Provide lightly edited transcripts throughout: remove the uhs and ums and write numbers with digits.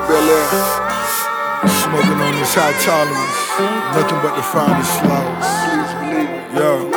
Bel Air. Smoking on this high tolerance. Nothing but the finest flowers. Please believe it. Yo.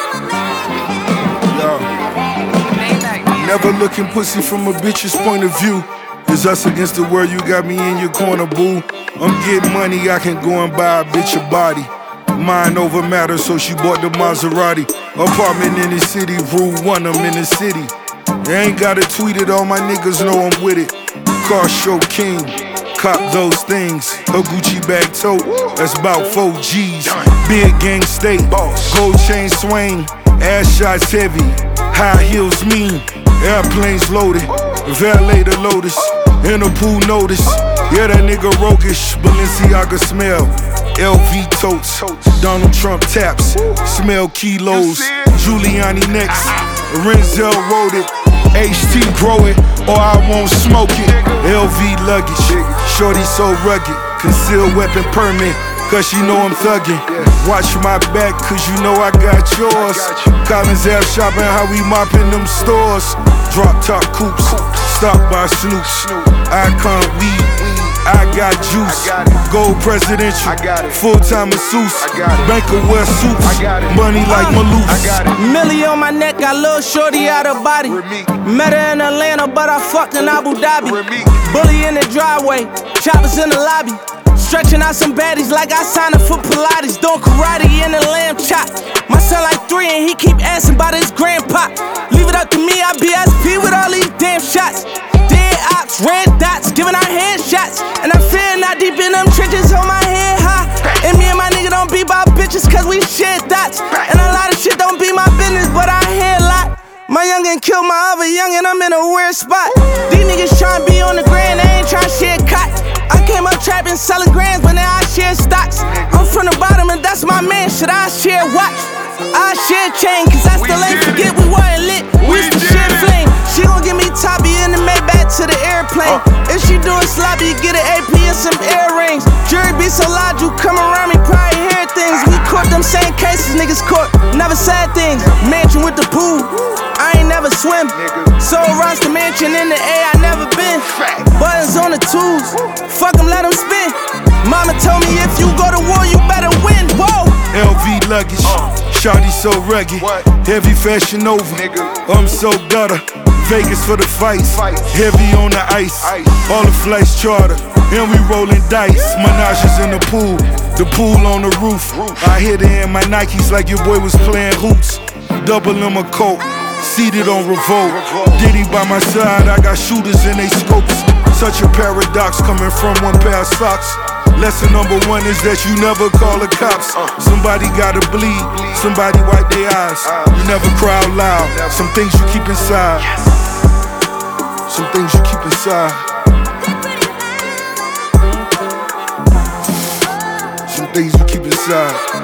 Never looking pussy from a bitch's point of view. It's us against the world, you got me in your corner, boo. I'm getting money, I can go and buy a bitch a body. Mind over matter, so she bought the Maserati. Apartment in the city, rule 1, I'm in the city. I ain't gotta tweet it, all my niggas know I'm with it. Car show king, cop those things. A Gucci bag tote, that's about 4 G's. Big gang state, gold chain swing, ass shots heavy, high heels mean, airplanes loaded, valet the Lotus, in the pool notice. Yeah, that nigga roguish, Balenciaga smell, LV totes, Donald Trump taps, smell kilos, Giuliani next, Renzel wrote it, HT grow it, or I won't smoke it. LV luggage, shorty so rugged, concealed weapon permit, cause she know I'm thuggin'. Watch my back, cause you know I got yours. Collins Ave shopping, how we mopping them stores. Drop top coupes, stop by Snoops. Icon weed, I got juice. Gold presidential, full-time masseuse. Banker wear suits, money like Maloof. Millie on my neck, got little shorty out of body. Met her in Atlanta, but I fucked in Abu Dhabi. Bully in the driveway, choppers in the lobby. Stretching out some baddies like I signed up for Pilates. Doing karate in the lamb chop. My son like 3 and he keep asking about his grandpa. Leave it up to me, I BSP with all these damn shots. Dead ops, red dots, giving out headshots. And I feel not deep in them trenches, hold my head high. And me and my nigga don't be about bitches cause we share dots. And a lot of shit don't be my business, but I hear a lot. My youngin' killed my other youngin', I'm in a weird spot. These niggas tryna be on the grand, they ain't tryna share cot. I came up trapping, selling grands, but now I share stocks. I'm from the bottom and that's my man, should I share watch? I share chain, cause I still ain't forget we weren't lit. We used to share flame. She gon' give me Toppy in the Maybach to the airplane. If she doing sloppy, get an AP and some earrings. Jury be so loud, you come around me, probably hear things. We caught them same cases, niggas caught, never said things. Mansion with the pool, I ain't never swim. So runs the mansion in the air, I never been. Buttons on the tools, fuck them, let them spin. Mama told me if you go to war, you better win. Whoa. LV luggage, shawty so rugged, heavy fashion over. I'm so gutter, Vegas for the fights, heavy on the ice. All the flights charter, and we rolling dice. Menages in the pool on the roof. I hit it in my Nikes like your boy was playing hoops. Double in my coat, seated on revolt. Diddy by my side, I got shooters in they scopes. Such a paradox coming from one pair of socks. Lesson number 1 is that you never call the cops. Somebody gotta bleed, somebody wipe their eyes. You never cry out loud, some things you keep inside. Some things you keep inside. Some things you keep inside.